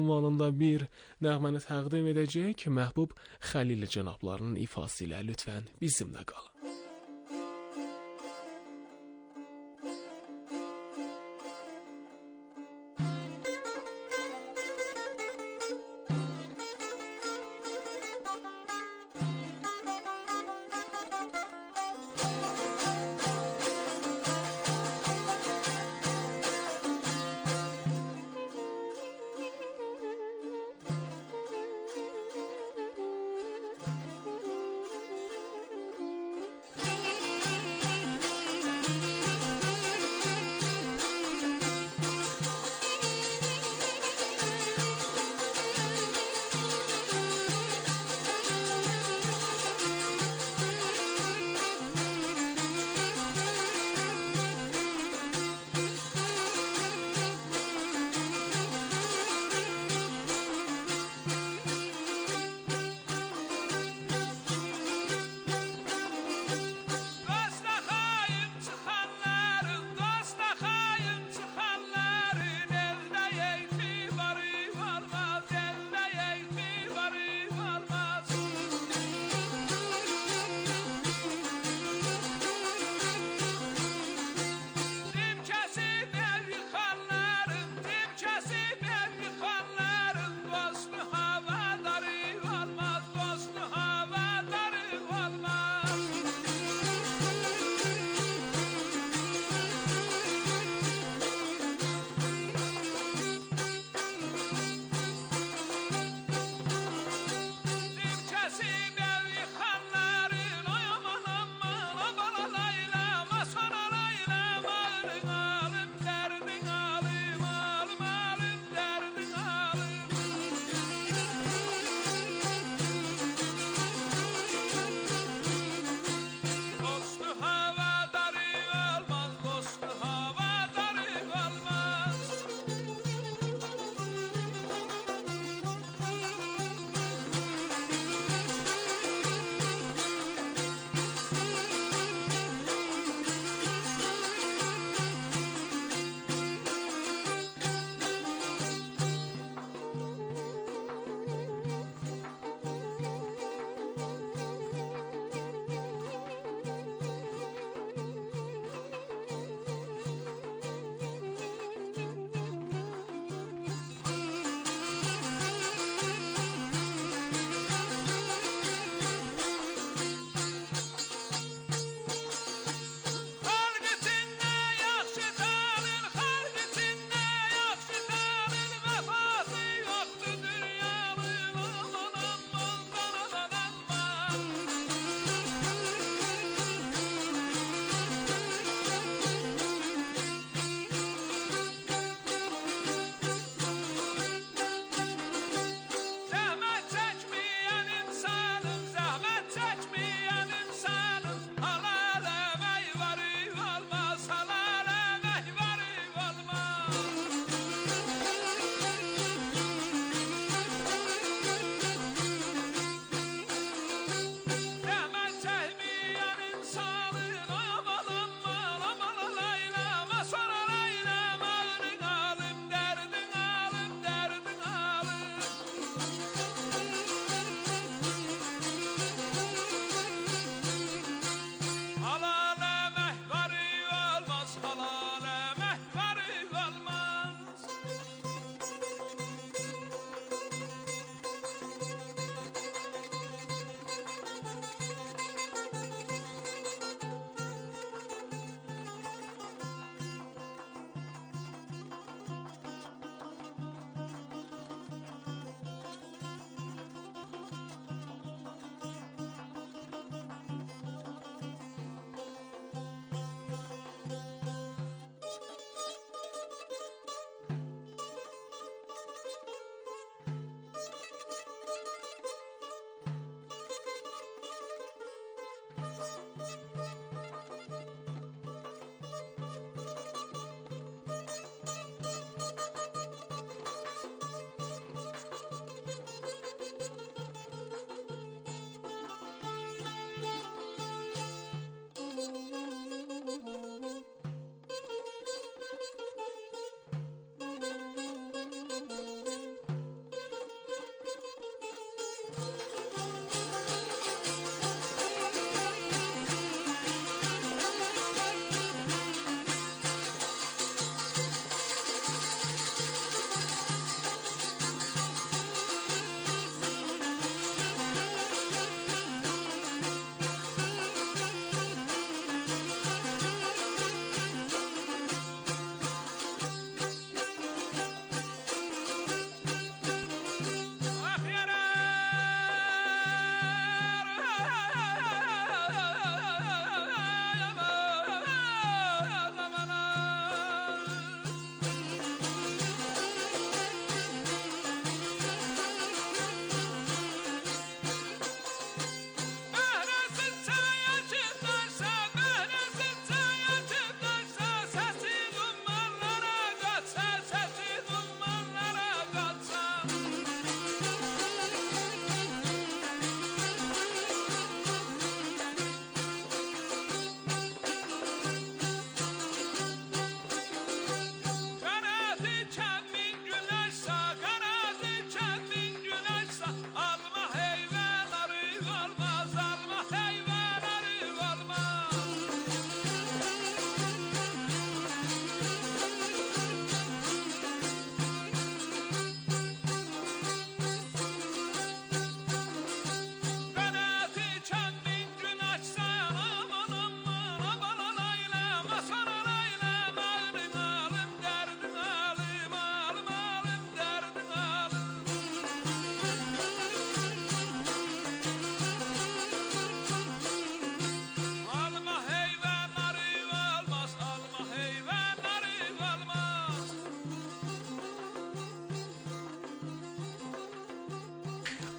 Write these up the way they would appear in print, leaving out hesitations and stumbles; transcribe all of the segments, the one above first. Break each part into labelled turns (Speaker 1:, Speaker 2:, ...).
Speaker 1: ünvanında bir nəğməni təqdim edəcək. Məhbub Xəlil cənablarının ifası ilə lütfən bizimlə qalın.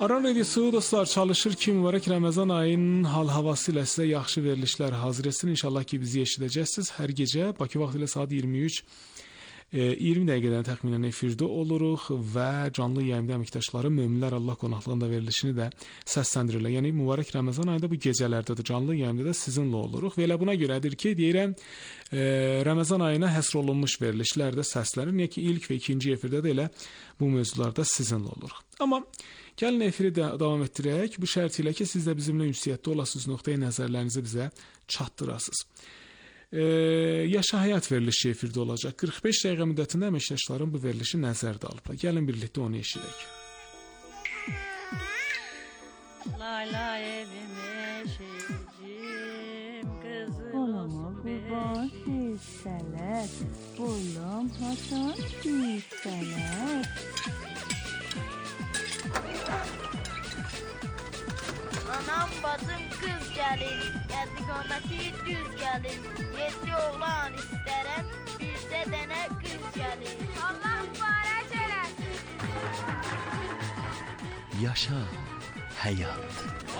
Speaker 1: Aran Radiosu dostlar çalışır ki mübarək Ramazan ayının hal-havası ilə sizə yaxşı verilişlər hazır etsin. İnşallah ki bizi eşidəcəksiniz. Hər gecə Bakı vaxtı ilə saat 20 dəqiqədən təxminən efirdə oluruq və canlı yayımda əməkdaşları Möminlər Allah qonaqlığında verilişini də səsləndirirlər. Yəni mübarək Ramazan ayında bu gecələrdə də canlı yayımda da sizinlə oluruq və elə buna görədir ki, deyirəm Ramazan ayına həsr olunmuş verilişlər də səslənir. Niyə ki ilk və ikinci efirdə də elə bu mövzularda sizinlə oluruq. Amma gəlin efiri də davam etdirək. Bu şərt ilə ki siz də bizimlə ünsiyyətdə olasınız, nöqteyi nəzərlərinizi bizə çatdırasınız. Yaşa həyat verilişi efirdə olacaq. 45 dəqiqə müddətində əməkdaşlarım bu verilişi nəzərdə alıblar. Gəlin birlikdə onu eşidək.
Speaker 2: Layla evim eşicim kızım
Speaker 3: Olama kurban hissələr, boylam hasan hissələr.
Speaker 2: Anam bacım kız gelir, istikaməti düz gelir. 7 oğlan istərəm, bircə dənə qız gəlir. Allah mübarək eləsin.
Speaker 4: Yaşa həyat.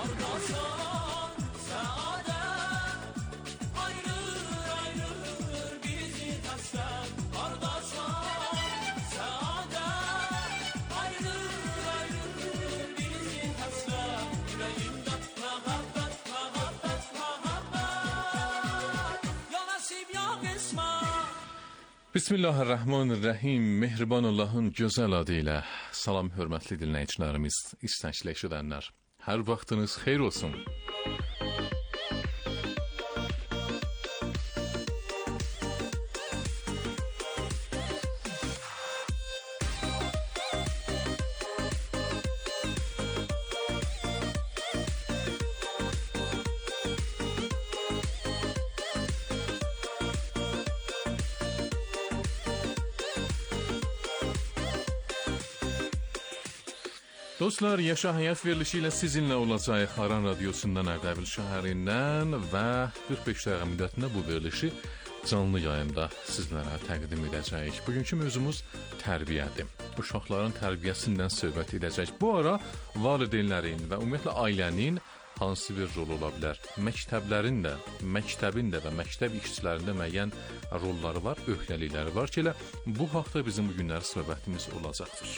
Speaker 5: Bismillahirrahmanirrahim. Mehriban Allahın gözəl adı ilə salam hörmətli dinləyicilərimiz, istəkli eşidənlər. Hər vaxtınız xeyir olsun. Dostlar, Yaşa Həyat verilişi ilə sizinlə olacaq Aran Radiosundan Ərdəbil şəhərindən və 45 dəqiqə müddətində bu verilişi canlı yayımda sizlərə təqdim edəcəyik. Bugünkü mövzumuz tərbiyədir. Uşaqların tərbiyəsindən söhbət edəcək. Bu ara valideynlərin və ümumiyyətlə ailənin hansı bir rol ola bilər? Məktəblərin də, məktəbin də və məktəb işçilərində müəyyən rolları var, öhdəlikləri var ki, elə bu haqda bizim bu günləri söhbətimiz olacaqdır.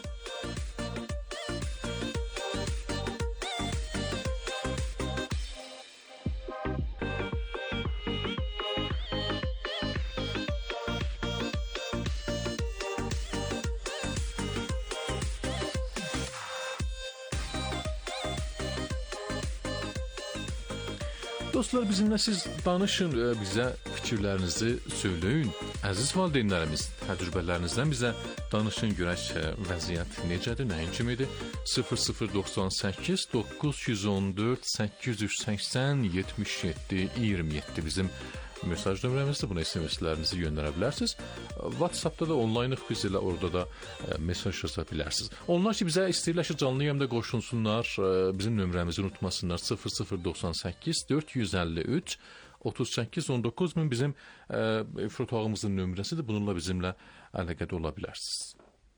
Speaker 5: Dostlar, bizimlə siz danışın, bizə fikirlərinizi söyləyin. Əziz valideynlərimiz, təcrübələrinizdən bizə danışın, görək vəziyyət necədir, nəyin kimidir? 0098 914 880 77 27 bizim mesaj nömrəmizdir. Buna SMS-lərinizi göndərə bilərsiniz. WhatsApp-da da onlaynıq, biz elə orada da mesaj yaza bilərsiniz. Onlar ki, bizə istəyirlər ki, canlı yayımda qoşulsunlar, bizim nömrəmizi unutmasınlar. 0098 453 38 19 min bizim efir otağımızın nömrəsidir. Bununla bizimlə əlaqədə ola bilərsiniz.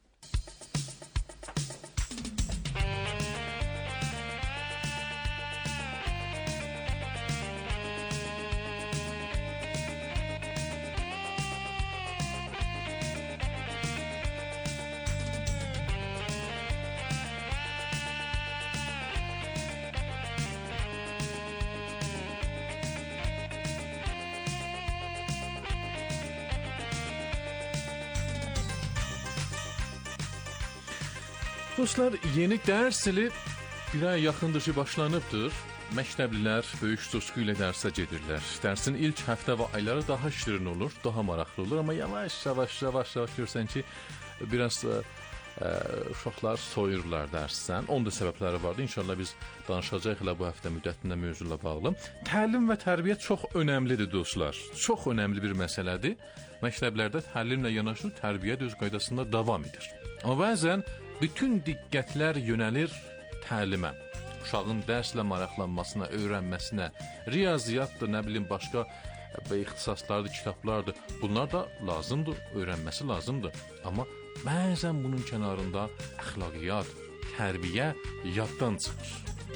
Speaker 5: Dostlar, yeni dərs ili bir ay yaxındır ki, başlanıbdır. Məktəblilər böyük coşqu ilə dərsə gedirlər. Dərsin ilk həftə və ayları daha şirin olur, daha maraqlı olur. Amma yavaş görsən ki, biraz uşaqlar soyurlar dərsdən. Onun da səbəbləri vardı. İnşallah biz danışacağıq elə bu həftə müddətində mövzuyla bağlı. Təlim və tərbiyə çox önəmlidir dostlar. Çox önəmli bir məsələdir. Məktəblərdə təlimlə yanaşı tərbiyə də öz qaydasında davam edir. Amma bəzən bütün diqqətlər yönəlir təlimə. Uşağın dərslə maraqlanmasına, öyrənməsinə, riyaziyyatdır, nə bilim, başqa ixtisaslardır, kitablardır. Bunlar da lazımdır, öyrənməsi lazımdır. Amma bəzən bunun kənarında əxlaqiyyat, tərbiyə yaddan çıxır.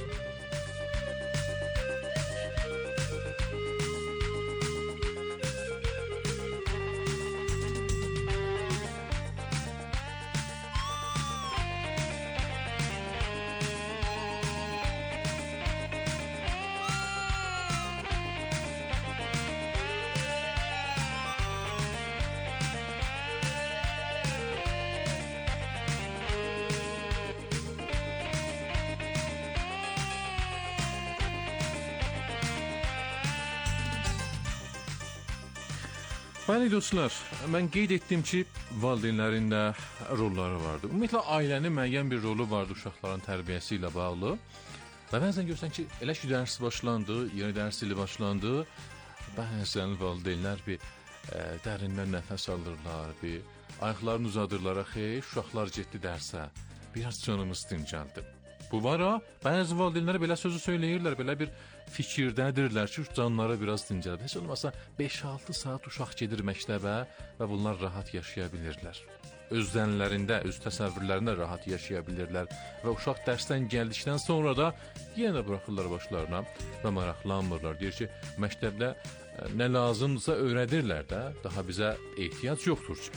Speaker 5: Bəli dostlar, mən qeyd etdim ki, valideynlərin də rolları vardır. Ümumiyyətlə, ailənin müəyyən bir rolu vardır uşaqların tərbiyəsi ilə bağlı. Və bəzən görsən ki, elə ki, dərs başlandı, yeni dərs ili başlandı, bəzən valideynlər bir dərindən nəfəs alırlar, bir ayaqlarını uzadırlar, uşaqlar getdi dərsə, biraz canımız dincəldi. Bu var ha, bəzi valideynlər belə sözü söyləyirlər, belə bir fikirdədirlər ki, canları biraz dincəldi. Heç olmasa 5-6 saat uşaq gedir məktəbə və bunlar rahat yaşaya bilirlər. Öz zənlərində, öz təsəvvürlərində rahat yaşaya bilirlər və uşaq dərsdən gəldikdən sonra da yenə buraxırlar başlarına və maraqlanmırlar. Deyir ki, məktəbdə nə lazımdırsa öyrədirlər də, daha bizə ehtiyac yoxdur ki.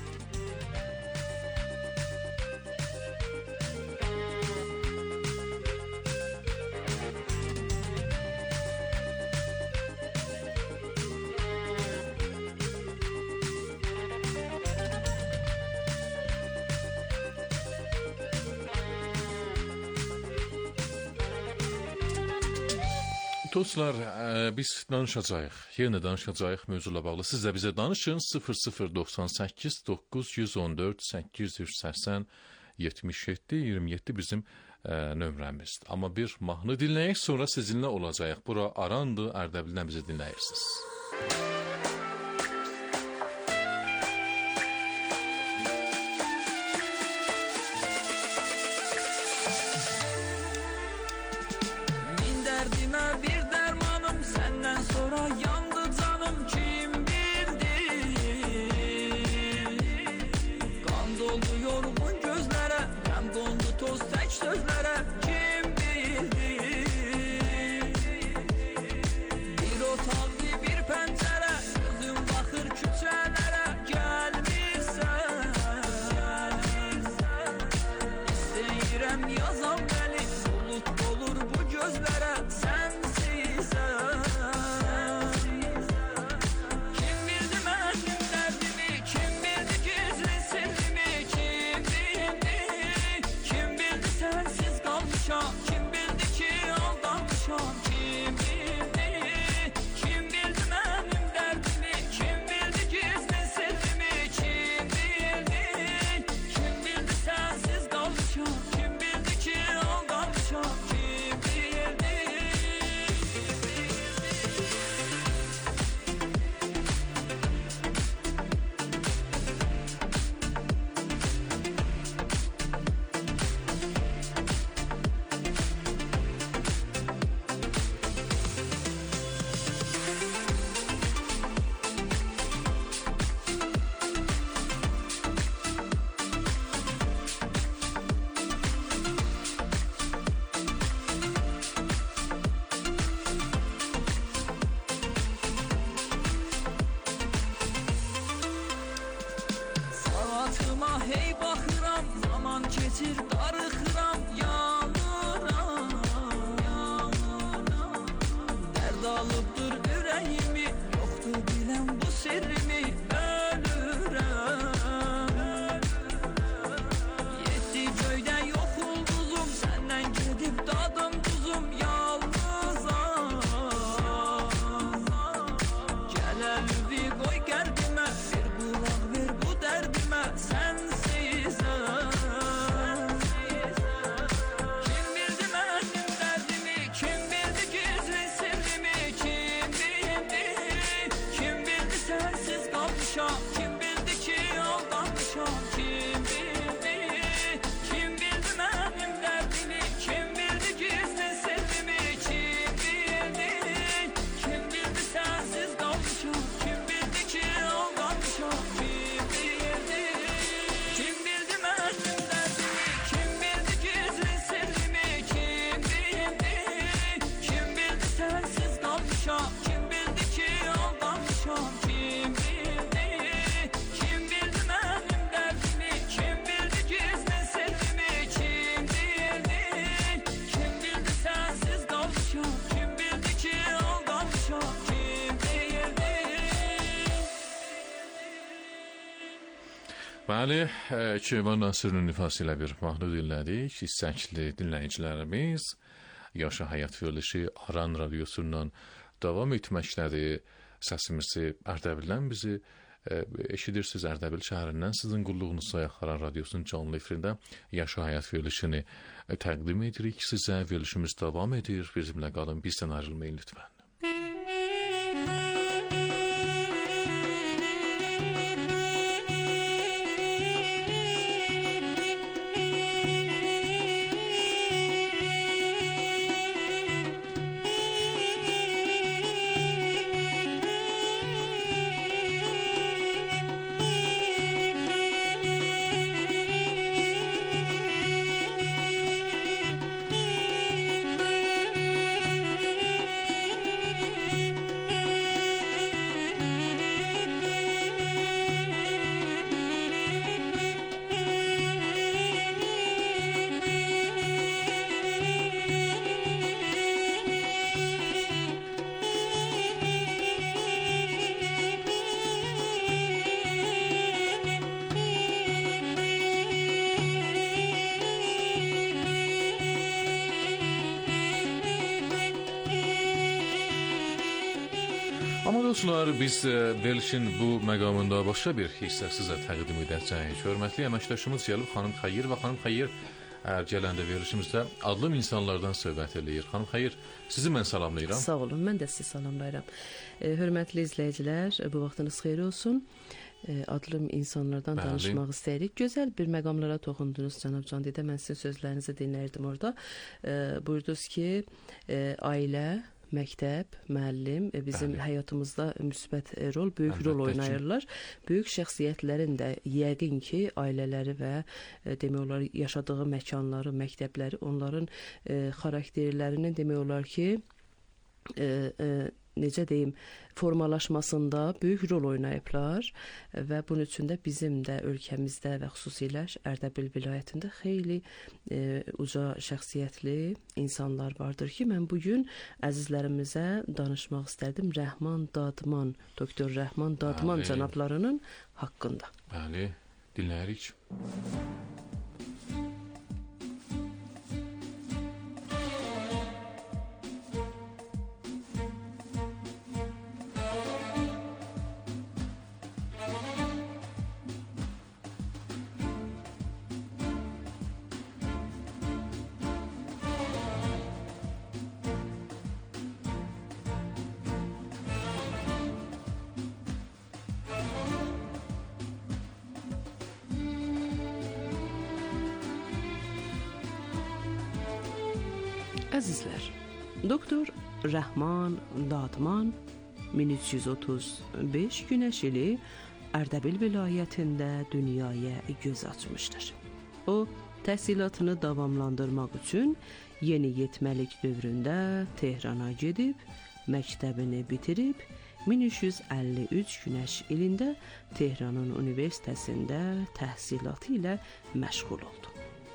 Speaker 5: Dostlar, biz danışacağıq, yenə danışacağıq mövzuyla bağlı. Siz də bizə danışın 0098 914 880 77 27 bizim nömrəmizdir. Amma bir mahnı dinləyək, sonra sizinlə olacağıq. Bura Arandı, Ərdəbildən bizi dinləyirsiniz.
Speaker 6: Koy qəlbimə, bir qulaq ver bu dərdimə, sənsiz
Speaker 5: Bəli, Keyvan Nasırın nüfası ilə bir mahnı dinlədik. İstəkli dinləyicilərimiz Yaşa Həyat verilişi Aran radiosundan davam etməkdədir. Səsimizi Ərdəbildən bizi eşidirsiniz. Ərdəbil şəhərindən sizin qulluğunuzda Aran radiosunun canlı efirində Yaşa Həyat verilişini təqdim edirik sizə. Verilişimiz davam edir. Bizimlə qalın, bizdən ayrılmayın lütfən. Amma dostlar, biz verilişin bu məqamında başqa bir hissə sizə təqdim edəcəyik. Hörmətli əməkdaşımız gəlib xanım Xeyir və xanım Xeyir gələndə verilişimizdə adlım insanlardan söhbət eləyir. Xanım Xeyir, sizi mən salamlayıram.
Speaker 6: Sağ olun, mən də sizi salamlayıram. Hörmətli izləyicilər, bu vaxtınız xeyir olsun. Adlım insanlardan danışmaq istəyirik. Gözəl bir məqamlara toxundunuz cənab Candidə. Mən sizin sözlərinizi dinləyirdim orada. Buyurdunuz ki, ailə, məktəb, müəllim bizim həyatımızda müsbət rol, böyük rol oynayırlar. Böyük şəxsiyyətlərin də yəqin ki, ailələri və demək olar yaşadığı məkanları, məktəbləri, onların xarakterlərinin demək olar ki, necə deyim, formalaşmasında böyük rol oynayıblar və bunun üçün də bizim də ölkəmizdə və xüsusilə Ərdəbil vilayətində xeyli uca şəxsiyyətli insanlar vardır ki, mən bugün əzizlərimizə danışmaq istərdim Rəhman Dadman, Doktor Rəhman Dadman cənablarının haqqında.
Speaker 5: Bəli, dinləyirik.
Speaker 6: Əzizlər, Doktor Rəhman Dadman 1335 günəş ili Ərdəbil vilayətində dünyaya göz açmışdır. O, təhsilatını davamlandırmaq üçün yeniyetməlik dövründə Tehrana gedib, məktəbini bitirib, 1353 günəş ilində Tehranın universitetəsində təhsilatı ilə məşğul oldu.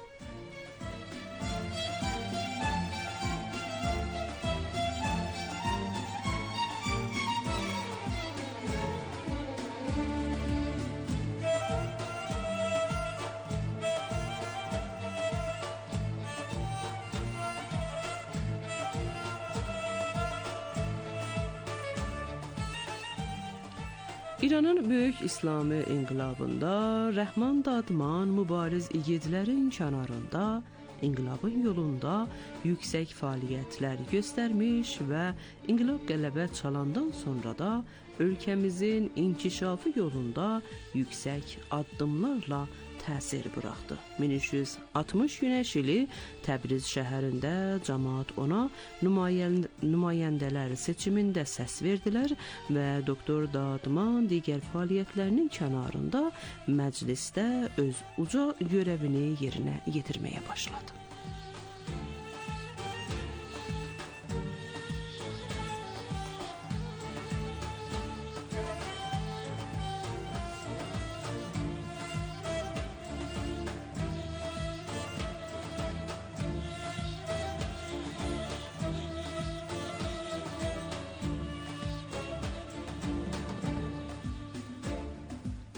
Speaker 6: İranın böyük İslami inqilabında Rəhman Dadman mübariz igidlərin kənarında, inqilabın yolunda yüksək fəaliyyətlər göstərmiş və inqilab qələbə çalandan sonra da ölkəmizin inkişafı yolunda yüksək addımlarla təsir buraxdı. 1360 günəş ili Təbriz şəhərində cəmaət ona nümayəndələr seçimində səs verdilər və Doktor Dadman digər fəaliyyətlərinin kənarında məclisdə öz uca görəvini yerinə yetirməyə başladı.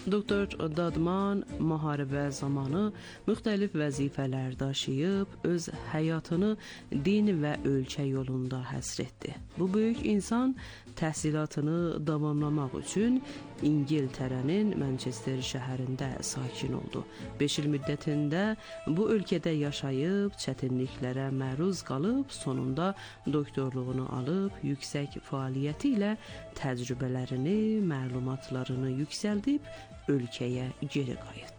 Speaker 6: Doktor Dadman müharibə zamanı müxtəlif vəzifələr daşıyıb öz həyatını din və ölkə yolunda həsr etdi. Bu böyük insan təhsilatını davamlamaq üçün İngiltərənin Manchester şəhərində sakin oldu. 5 il müddətində bu ölkədə yaşayıb, çətinliklərə məruz qalıb, sonunda doktorluğunu alıb, yüksək fəaliyyəti ilə təcrübələrini, məlumatlarını yüksəldib, ölkəyə geri qayıtdı.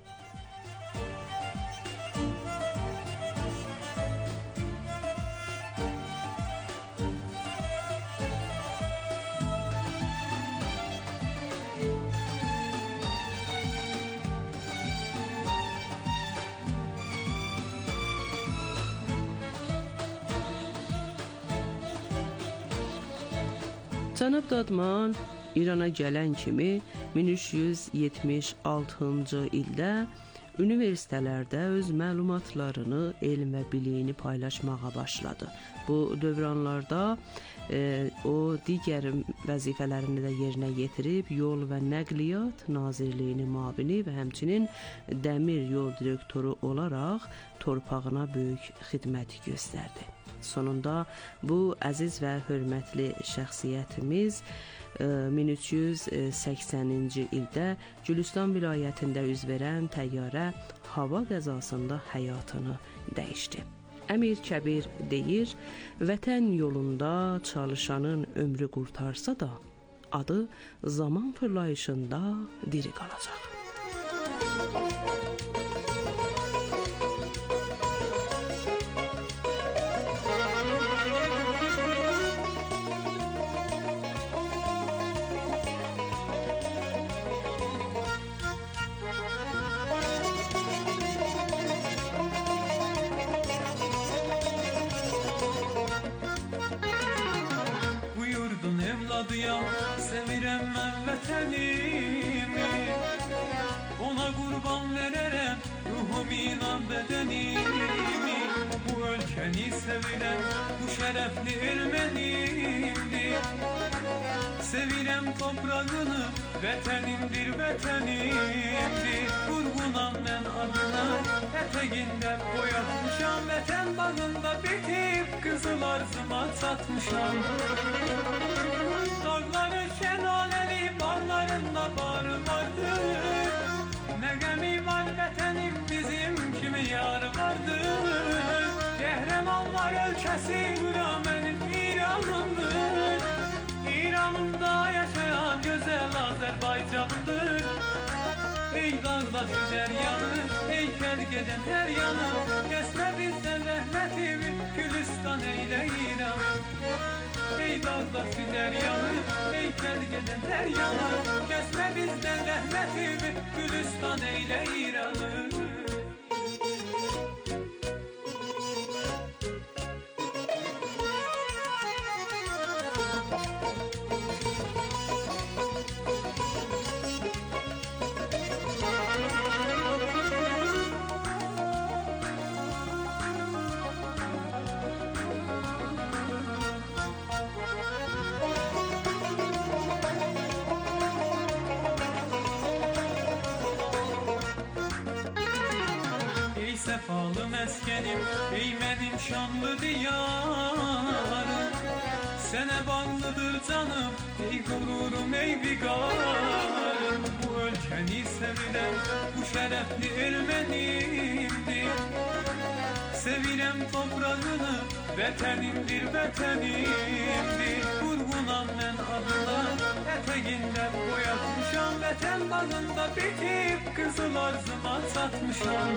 Speaker 6: Cənab Dadman İrana gələn kimi 1376-cı ildə universitetlərdə öz məlumatlarını, elm və biliyini paylaşmağa başladı. Bu dövranlarda o digər vəzifələrini də yerinə yetirib, Yol və Nəqliyyat Nazirliyinin müavini və həmçinin dəmir yol direktoru olaraq torpağına böyük xidmət göstərdi. Sonunda bu əziz və hörmətli şəxsiyyətimiz 1380-ci ildə Gülüstan vilayətində üz verən təyyarə hava qəzasında həyatını dəyişdi. Əmir Kəbir deyir, vətən yolunda çalışanın ömrü qurtarsa da, adı zaman fırlayışında diri qalacaq.
Speaker 7: Sevirəm mən vətənimi, ona qurban verərəm ruhum inan bədənimi. Bu ölkəni sevirəm, bu şərəfli ermənimdir. Sevirəm toprağını, vətənimdir, vətənimdir. Vurğunam mən adına, ətəgində boyatmışam. Vətən bağında bitib, qızıl arzuma çatmışam. Dağları şəlaləli, barlarında barı vardır. Nə qəmi var vətənim, bizim kimi yar vardır. Qəhrəmanlar ölkəsi, bura mənim İranımdır. İranımda yaşayan gözəl Azərbaycandır. Ey dağdaşı dəryanı, ey kəl gedən hər yanı, kəsmə bizdən rəhmətimi, Gülüstan eylə İranı. Ey dağdaşı dəryanı, ey kəl gedən hər yanı, kəsmə bizdən rəhmətimi, Gülüstan eylə İranı. Səfalı məskənim, ey mənim şanlı diyarım. Sənə bağlıdır canım, ey qururum, ey viqarım. Bu ölkəni sevirəm, bu şərəfli ermənimdir. Sevirəm toprağını, vətənimdir, vətənimdir. Vurğunam mən adına, ətəgində boyatmışam. Vətən bağında bitib, qızıl arzuma çatmışam.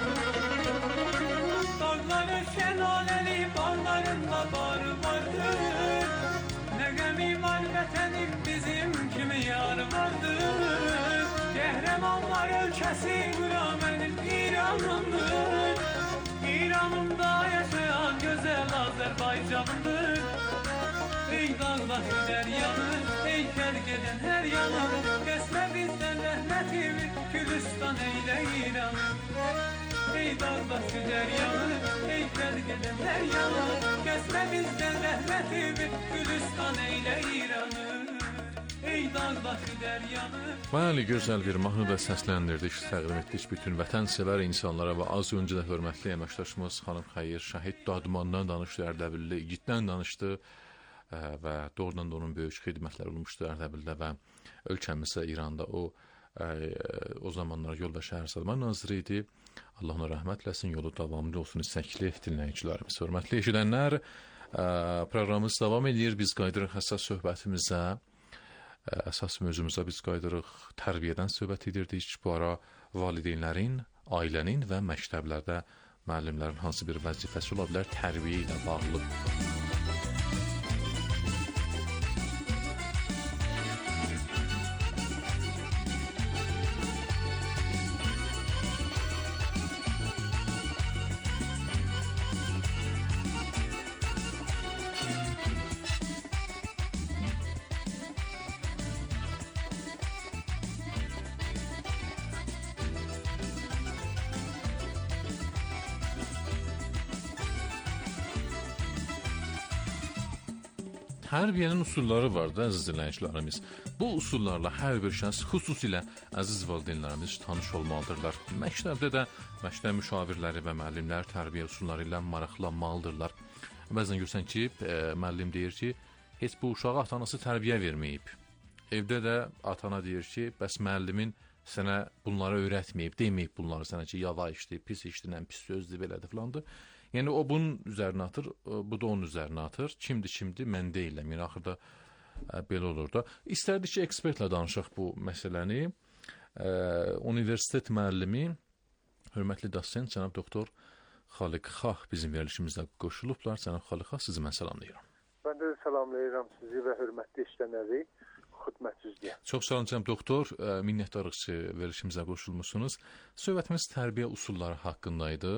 Speaker 7: Dağları şəlaləli, barlarında barı vardır. Nə qəmi var vətənim, bizim kimi yar vardır. Qəhrəmanlar ölkəsi, bura mənim İranımdır. İranımda yaşayan gözəl Azərbaycandır. Ey dağdaşı dəryanı, ey kəl gedən hər yanı, kəsmə bizdən rəhmətimi, Gülüstan eylə İranı. Ey dağdaşı dəryanı, ey kəl gedən hər yanı, kəsmə bizdən rəhmətimi, Gülüstan eylə İranı. Ey dağdakı deryanı.
Speaker 5: Bəli, gözəl bir mahnı da səsləndirdik, təqdim etdik bütün vətənsevər insanlara və az öncə də hörmətli əməkdaşımız xanım Xeyir Şəhid Dadmandan danışdı, Ərdəbilli igiddən danışdı və doğrudan da onun böyük xidmətləri olmuşdu Ərdəbildə və ölkəmizdə İranda o zamanlar Yol və Şəhər Sadıqlar naziri idi. Allah ona rəhmət eləsin, yolu davamlı olsun istəkli dinləyicilərimiz. Hörmətli eşidənlər, proqramımız davam edir. Biz qayıdırıq həssas söhbətimizə. Əsas mövzumuza biz qayıdırıq. Tərbiyədən söhbət edirdik. Bu ara valideynlərin, ailənin və məktəblərdə müəllimlərin hansı bir vəzifəsi ola bilər tərbiyə ilə bağlı. Tərbiyənin usulları var da, əziz dinləyicilərimiz. Bu usullarla hər bir şəxs, xüsusilə əziz valideynlərimiz tanış olmalıdırlar. Məktəbdə də məktəb müşavirləri və müəllimlər tərbiyə usulları ilə maraqlanmalıdırlar. Bəzən görsən ki, müəllim deyir ki, heç bu uşağa ata-anası tərbiyə verməyib. Evdə də ata-ana deyir ki, bəs müəllimin sənə bunları öyrətməyib, deməyib bunları sənə ki, yava işdir, pis işdir, ən pis sözdür, belədir filandır. Yəni o bunun üzərinə atır, bu da onun üzərinə atır. Kimdir, mən deyiləm. Yəni axırda belə olur da. İstərdik ki, ekspertlə danışaq bu məsələni. Universitet müəllimi, hörmətli dosent, cənab doktor Xaliq Xah bizim verilişimizdə qoşulublar. Cənab Xaliq Xah, sizi mən salamlayıram.
Speaker 8: Mən də salamlayıram sizi və hörmətli işlənəri, xidmətçizliyə.
Speaker 5: Çox sağ olun, cənab doktor. Minnətdarıq ki, verilişimizə qoşulmuşsunuz. Söhbətimiz tərbiyə usulları haqqında idi.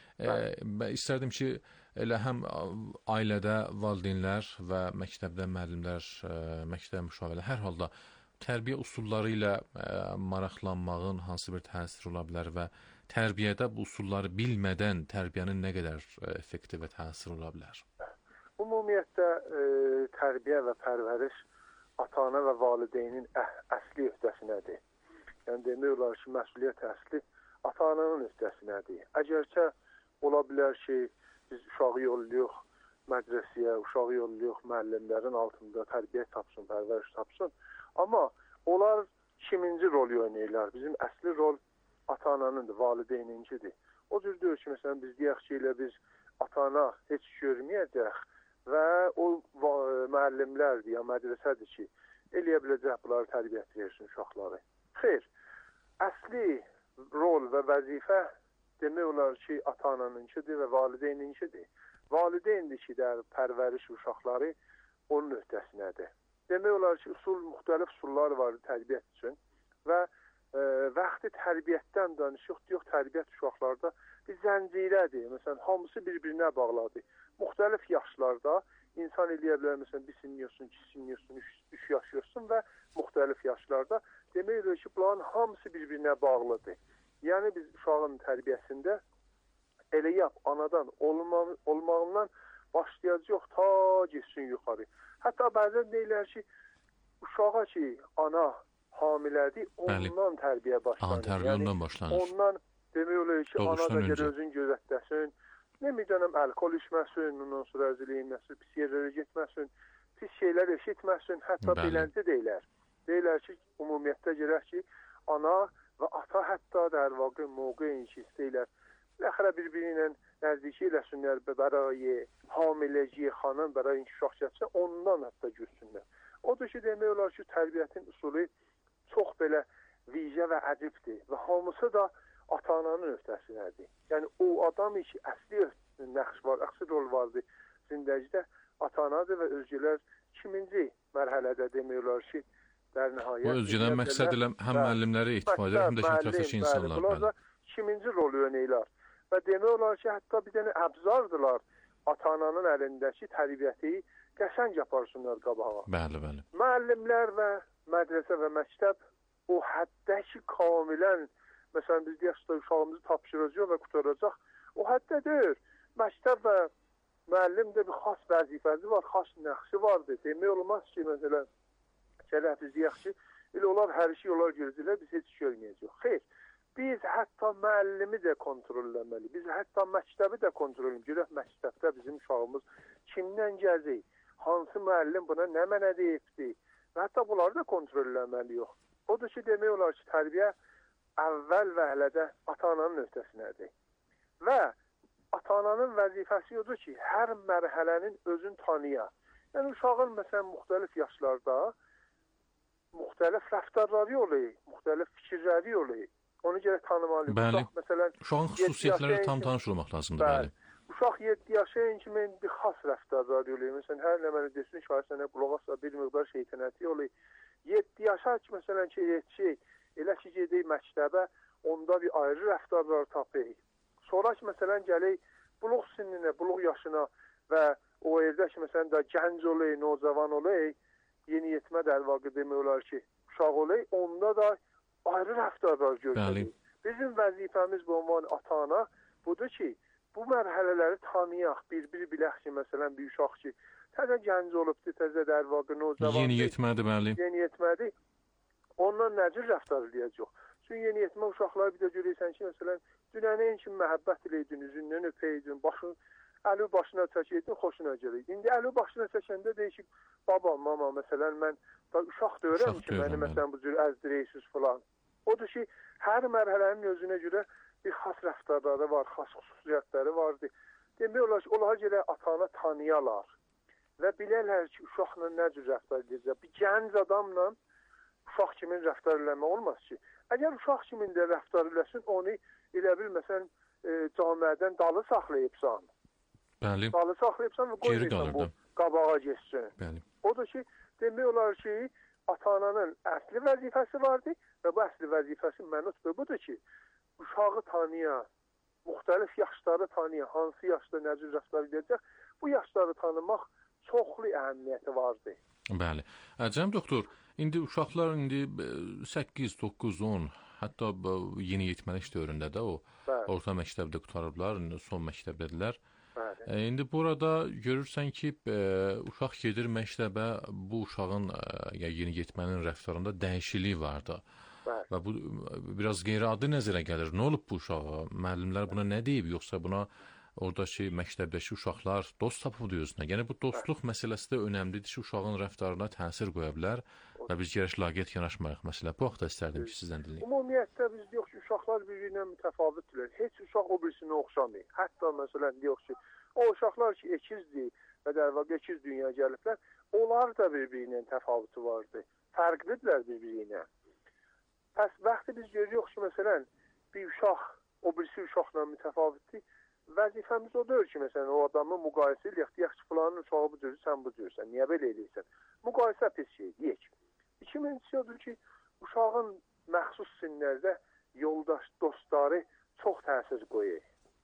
Speaker 5: İstərdim ki, elə həm ailədə valideynlər və məktəbdə müəllimlər, məktəb müşavirlər hər halda tərbiyə usulları ilə maraqlanmağın hansı bir təsiri ola bilər və tərbiyədə bu usulları bilmədən tərbiyənin nə qədər effektiv və təsiri ola bilər?
Speaker 8: Ümumiyyətlə, tərbiyə və pərvəriş ata-ana və valideynin əsli öhdəsinədir. Yəni, demək olar ki, məsuliyyət əsli ata-ananın öhdəsinədir. Əgərçə ola bilər ki, biz uşağı yollayıq mədrəsəyə, uşağı yollayıq müəllimlərin altında tərbiyə tapsın, pərvəriş tapsın. Amma onlar kiminci rol oynayırlar? Bizim əsli rol ata-ananındır, valideynincidir. O cür deyir ki, məsələn, biz deyək ki, elə biz ata-ana heç görməyəcək və o müəllimlərdir ya mədrəsədir ki, eləyə biləcək bunları tərbiyyət versin uşaqları. Xeyr, əsli rol və vəzifə demək olar ki, ata-ananınkidir və valideyninkidir. Valideyndir ki, pərvəriş uşaqları onun öhdəsinədir. Demək olar ki, müxtəlif usullar var tərbiyyət üçün və vaxtı tərbiyyətdən danışıq, yox, tərbiyyət uşaqlarda bir zəncirədir. Məsələn, hamısı bir-birinə bağlıdır. Müxtəlif yaşlarda insan eləyə bilər, məsələn, 1 sin yoxsun, 2 sin yoxsun, 3 yaş yoxsun və müxtəlif yaşlarda demək olar ki, bunların hamısı bir-birinə bağlıdır. Yəni, biz uşağın tərbiyəsində elə yap, anadan olmağından başlayacaq, ta geçsin yuxarı. Hətta bəzən deyirlər ki, uşağa ki, ana hamilədir, ondan tərbiyə başlanır.
Speaker 5: Tərbiyə ondan başlanır.
Speaker 8: Ondan demək olar ki, ana da gəlir özün gözətləsin, nə midənəm, əlkol içməsin, ondan sonra əziliyinməsin, pis yerlərə getməsin, pis şeylər eşitməsin, hətta beləncə deyilər. Deyirlər ki, ümumiyyətdə gələk ki, ana və ata hətta در واقع موقع این چیز deyilər. Ləxərə bir-biri ilə nəzdiki eləsinlər bəraya hamiləciyə xanım, bəraya inkişaf etsə, ondan hətta görsünlər. Odur ki, demək olar ki, tərbiyyətin usulu çox belə vicə və əcibdir və hamısı da ata-ananın öhdəsinədir. Yəni, o adam ki, əsli nəqş var, əsli rol vardır zindəcidə ata-anadır və özgələr kiminci mərhələdə demək olar ki,
Speaker 5: bu özgədən məqsəd ilə həm müəllimləri etibar edir, həm də ətrafdakı insanlar.
Speaker 8: Bunlar da kiminci rol oynayırlar. Və demək olar ki, hətta bir dənə əbzardılar ata-ananın əlindəki tərbiyyəti qəşəng aparsınlar qabağa.
Speaker 5: Bəli.
Speaker 8: Müəllimlər və mədrəsə və məktəb o həddəki kamilən, məsələn, biz deyək ki, uşağımızı tapşıracaq və qutaracaq, o həddə deyir. Məktəb və müəllim də bir xas vəzifəsi var, xas nəqsi vardır. Demək olmaz ki, məsələn, Gələk biz deyək ki, elə onlar hər şey onlar gözləyirlər, biz heç görməyəcəyik. Xeyr, biz hətta müəllimi də kontrol etməliyik. Biz hətta məktəbi də kontrol etməliyik. Görək məktəbdə bizim uşağımız kimdən gəlir, hansı müəllim buna nə mənə deyibdi və hətta bunları da kontrol etməliyik. Odur ki, demək olar ki, tərbiyə əvvəl vəhlədə ata-ananın öhdəsindədir. Və ata-ananın vəzifəsi odur ki, hər mərhələnin özünü tanıya. Yəni, uşağın, məsələn, müxtəlif yaşlarda müxtəlif rəftarları olur, müxtəlif fikirləri olur. Onu görə tanımalıyıq.
Speaker 5: Bəli,
Speaker 8: uşaq, məsələn,
Speaker 5: uşağın xüsusiyyətləri tam tanış olmaq lazımdır. Bəli.
Speaker 8: Uşaq 7 yaşın kimi bir xas rəftarları olur. Məsələn, hər nə mənə desin, şahsənə qulaq asa bir miqdar şeytanəti olur. 7 yaşa ki, məsələn, ki, yetişik, elə ki, gedək məktəbə, onda bir ayrı rəftarlar tapıyıq. Sonra ki, məsələn, gələk buluq sinninə, buluq yaşına və o evdə ki, məsələn, da gənc olayı, nocavan olayı, yeni yetmə də əlvaqı demək olar ki, uşaq olayı, onda da ayrı rəftarlar görürük. Bizim vəzifəmiz bu ünvan ata-ana budur ki, bu mərhələləri tanıyaq, bir-biri bilək ki, məsələn, bir uşaq ki, təzə gənc olubdur, təzə də əlvaqı, nocavan.
Speaker 5: Yeni yetmədir, bəli.
Speaker 8: Yeni yetmədir. Ondan nəcür rəftar edəcək. Çünki yeni yetmə uşaqları bir də görürsən ki, məsələn, dünənəyin kimi məhəbbət eləydin, üzündən öpəydin, əli başına çəkəydin, xoşuna gəlir. İndi əli başına çəkəndə deyir ki, baba, mama, məsələn, mən uşaq deyirəm ki, məni məsələn bu cür əzdirəysiniz falan. Odur ki, hər mərhələnin özünə görə bir xas rəftarları var, xas xüsusiyyətləri vardır. Demək olar ki, onlara görə ata-ana tanıyalar və bilərlər ki, uşaqla nə cür rəftar edəcək. Bir gənc adamla uşaq kimin rəftar eləmə olmaz ki. Əgər uşaq kimin də rəftar eləsin, onu elə bil, məsələn, camiədən dalı saxlayıbsan.
Speaker 5: Bəli.
Speaker 8: Dalı saxlayıbsan və qoyursan bu qabağa geçsin.
Speaker 5: Bəli.
Speaker 8: Odur ki, demək olar ki, ata-ananın əsli vəzifəsi vardır və bu əsli vəzifəsi mənut budur ki, uşağı tanıya, müxtəlif yaşları tanıya, hansı yaşda nə cür rəftar edəcək, bu yaşları tanımaq çoxlu əhəmiyyəti vardır.
Speaker 5: Bəli. Cənab doktor, indi uşaqlar 8, 9, 10, hətta yeni yetməlik dövründə də o orta məktəbdə qutarıblar, son məktəbdədirlər. İndi burada görürsən ki, uşaq gedir məktəbə, bu uşağın yeni yetmənin rəftarında dəyişiklik vardı. Və bu biraz qeyri-adi nəzərə gəlir. Nə olub bu uşağa? Müəllimlər buna nə deyib, yoxsa buna oradakı məktəbdəki uşaqlar dost tapıb özünə? Yəni bu dostluq məsələsi də önəmlidir ki, uşağın rəftarına təsir qoya bilər və biz gərək laqeyd yanaşmayıq. Məsələn, bu haqda istərdim ki, sizdən dinləyim.
Speaker 8: Ümumiyyətlə biz deyək ki, uşaqlar bir-birinə mütəfavitdirlər. Heç uşaq o birisinə oxşamır. Hətta məsələn deyək ki, o uşaqlar ki, ekizdir və dərvaqə ekiz dünyaya gəliblər, onlar da bir-birinin təfavütü vardır. Fərqlidirlər bir-birinə. Pəs vaxtı biz görürük ki, məsələn, bir uşaq o birisi uşaqla mütəfavitdir. Vəzifəmiz odur ki, məsələn, o adamı müqayisə eləyək, deyək ki, filanın uşağı bu cürdür, sən bu cürsən, niyə belə eləyirsən? Müqayisə pis şey, deyək. İkincisi odur ki, uşağın məxsus sinlərdə yoldaş, dostları çox təsir qoyur.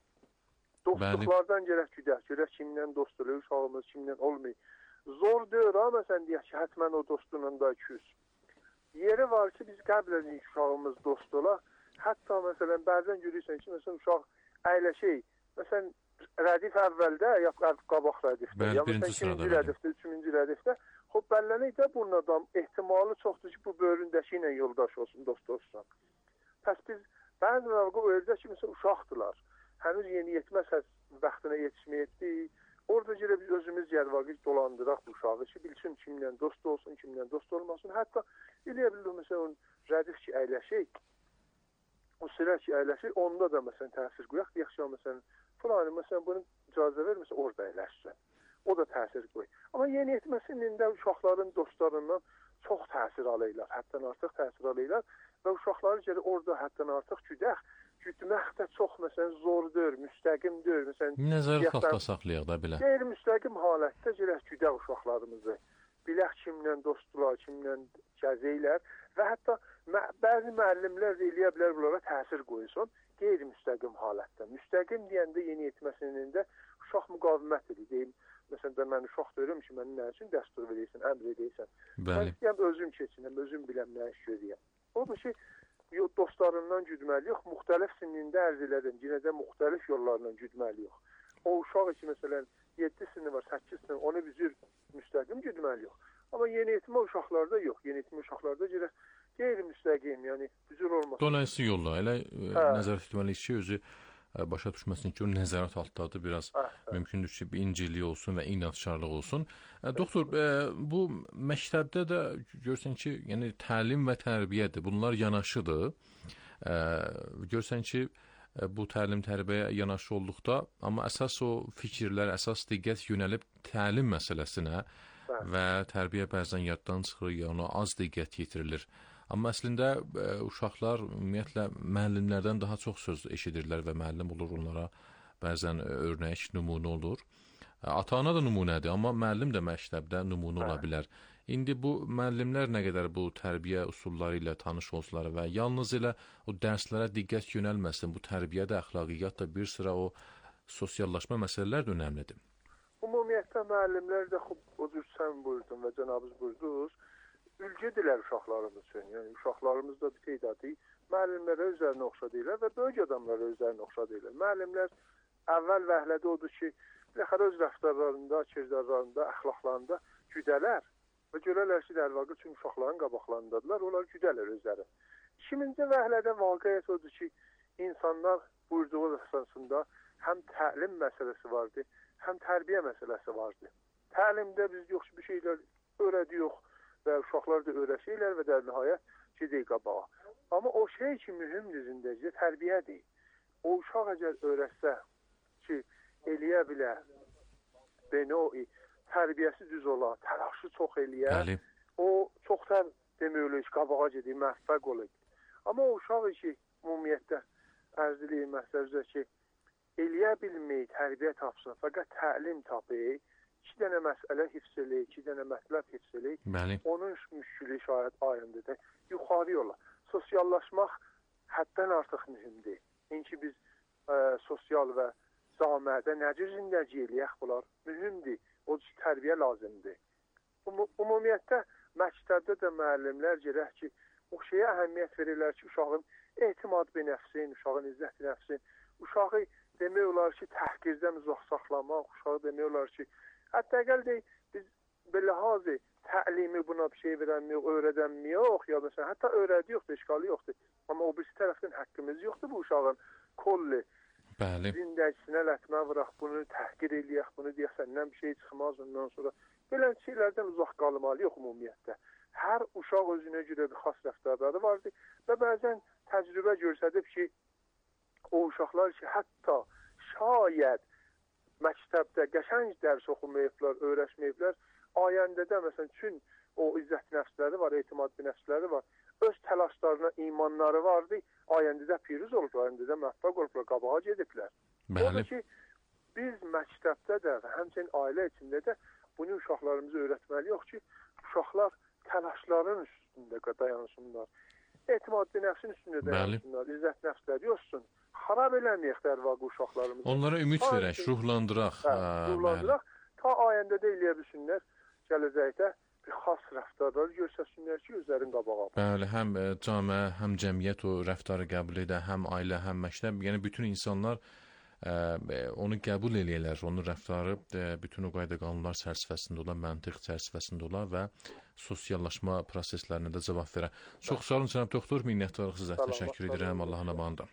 Speaker 8: Dostluqlardan gələk görək kimdən dost olur, uşağımız kimdən olmuyor. Zor deyir, məsələn, deyək ki, hətmən o dostunun da küs. Yeri var ki, biz qəbul edirik uşağımız dost ola. Hətta, məsələn, bəzən görürsən ki, məsələn, uşaq əyləşək. Məsələn, rədif əvvəldə, ya qabaq rədifdə, ya məsələn, ikinci rədifdə, üçüncü rədifdə, bəllənək də bunun adam ehtimalı çoxdur ki, bu böyründəki ilə yoldaş olsun, dost olsun. Pəs biz, bəzi vəqə o evdə ki, məsələn, uşaqdılar. Həmuz yeni yetməz vaxtına yetişməyibdi. Orada görə biz özümüz yərvaqı dolandıraq bu uşağı ki, bilsin kimlə dost olsun, kimlə dost olmasın. Hətta eləyə bildik, məsələn, rədif ki, əyləşək. O sırə ki, əyləşək, onda da, məsələn, təsir qoyaq. Deyək ki, məsələn, filanı, məsələn, bunu icazə verməsə, orada əyləşsin. O da təsir qoyur. Amma yeni yetməsinin də uşaqların dostlarından çox təsir alırlar. Həddən artıq təsir alırlar və uşaqları gəlir orada həddən artıq güdmək də çox, məsələn, zordur, müstəqimdir. Məsələn,
Speaker 5: nəzarət altında saxlayaq da belə.
Speaker 8: Qeyri-müstəqim halətdə gələk güdək uşaqlarımızı. Bilək kimlə dostdular, kimlə gəzəklər və hətta bəzi müəllimlər də eləyə bilər bunlara təsir qoysun qeyri-müstəqim halətdə. Müstəqim deyəndə yeni yetməsinin də uşaq müqavimət edir. Deyim, məsələn, də mən uşaq deyirəm ki, mən nə üçün dəstur verəysən, əmr edəysən. Mən istəyəm, özüm keçinəm, özüm biləm nə iş görəyəm. Odur ki, dostlarından güdməliyik, müxtəlif sinində ərz elədim, yenə də müxtəlif yollarla güdməliyik. O uşaq ki, məsələn, 7 sinni var, 8 sinni, onu biz müstəqim güdməliyik. Amma yeniyetmə uşaqlarda yox. Yeniyetmə uşaqlarda qeyri-müstəqim, yəni büzür olması.
Speaker 5: Dolayısı yolla elə nəzarət etməliyik ki, özü başa düşməsin ki, o nəzarət altındadır, biraz mümkündür ki, bir incirlik olsun və inatçılıq olsun. Doktor, bu məktəbdə də görsən ki, yəni təlim və tərbiyədir, bunlar yanaşıdır. Görsən ki, bu təlim-tərbiyəyə yanaşı olduqda, amma əsas o fikirlər, əsas diqqət yönəlib təlim məsələsinə və tərbiyə bəzən yaddan çıxır, ya ona az diqqət yetirilir. Amma əslində uşaqlar ümumiyyətlə müəllimlərdən daha çox söz eşidirlər və müəllim olur onlara bəzən örnək, nümunə olur. Ata-ana da nümunədir, amma müəllim də məktəbdə nümunə ola bilər. İndi bu müəllimlər nə qədər bu tərbiyə üsulları ilə tanış olsalar və yalnız elə o dərslərə diqqət yönəlməsin, bu tərbiyədə, əxlaqiyyat da bir sıra o sosiallaşma məsələlər də önəmlidir.
Speaker 8: Ümumiyyətlə müəllimlər də o cür sən buyurdun və cənabınız buyurdunuz. Ülkedirlər uşaqlarımız üçün. Yəni uşaqlarımız da bir teydadı. Müəllimlərə özlərini oxşadılar və böyük adamlara özlərini oxşadılar. Müəllimlər əvvəl vəhlədə odur ki, biləxərə öz rəftarlarında, kirdarlarında, əxlaqlarında güdələr və görərlər ki, dərvaqı üçün uşaqların qabaqlarındadılar, onlar güdələr özləri. İkinci vəhlədə vaqiət odur ki, insanlar buyurduğu əsasında həm təlim məsələsi vardı, həm tərbiyə məsələsi vardı. Təlimdə biz yox bir şeylər öyrədiyox və uşaqlar da öyrəşirlər və də nəhayət gedək qabağa. Amma o şey ki, mühümdür zindəcə tərbiyədir. O uşaq əgər öyrəşsə ki, eləyə bilər, bənoi, tərbiyəsi düz ola, təlaşı çox eləyə, o çoxdan deməyək, qabağa gedək, məhvəq olaq. Amma o uşaq ki, ümumiyyətdə ərziliyi məsələdə ki, eləyə bilmək, tərbiyə tapsın, fəqət təlim tapıq, 2 dənə məsələ hifz eləyik, 2 dənə mətləb hifz eləyik. Onun müşkülü şayət ayındır. Yuxarı yola. Sosiallaşmaq həddən artıq mühümdür. İnki biz sosial və zamədə necə zindəci eləyək bunlar mühümdür. O tərbiyə lazımdır. Ümumiyyətdə məktəbdə də müəllimlər gərək ki, o şeyə əhəmiyyət verirlər ki, uşağın etimad bir nəfsin, uşağın izzəti nəfsin, uşağı demək olar ki, təhqirdən uzaq saxlamaq, uşağı demək olar ki, hətta əgər deyək, biz beləhazı təlimi buna bir şey verənmiyox, öyrədənmiyox, ya məsələn, hətta öyrədiyoxdur, işqalı yoxdur. Amma o birisi tərəfdən haqqımız yoxdur bu uşağın kolli. Zindəcisinə lətmə vıraq, bunu təhqir eləyək, bunu deyək, səndən bir şey çıxmaz ondan sonra. Belə şeylərdən uzaq qalmalıyıq ümumiyyətdə. Hər uşaq özünə görə bir xas rəftarları vardır və bəzən təcrübə görsədib ki, o uşaqlar ki, hətta şayət məktəbdə qəşəng dərs oxumayıblar, öyrəşməyiblər, ayəndədə məsələn üçün o izzət nəfsləri var, etimad nəfsləri var, öz təlaşlarına imanları vardı, ayəndədə pirüz olublar, ayəndədə məhvəq olublar, qabağa gediblər. Odur ki, biz məktəbdə də və həmçinin ailə içində də bunu uşaqlarımıza öyrətməliyik ki, uşaqlar təlaşların üstündə dayansınlar, etimad nəfsin üstündə dayansınlar, izzət nəfsləri yoxsun. Xarab eləməyək dərvaqı uşaqlarımızı.
Speaker 5: Onlara ümid verək, ruhlandıraq.
Speaker 8: Ruhlandıraq, ta ayəndə də eləyə bilsinlər, gələcəkdə bir xas rəftarlar görsəsinlər ki, özlərin qabağa.
Speaker 5: Bəli, həm cəmiə, həm cəmiyyət o rəftarı qəbul edə, həm ailə, həm məktəb, yəni bütün insanlar onu qəbul eləyirlər, onun rəftarı bütün o qayda qanunlar çərçivəsində ola, məntiq çərçivəsində ola və sosiallaşma proseslərinə də cavab verə. Çox sağ olun, cənab doktor, minnətdarlıq sizə təşəkkür edirəm, Allahın amanında.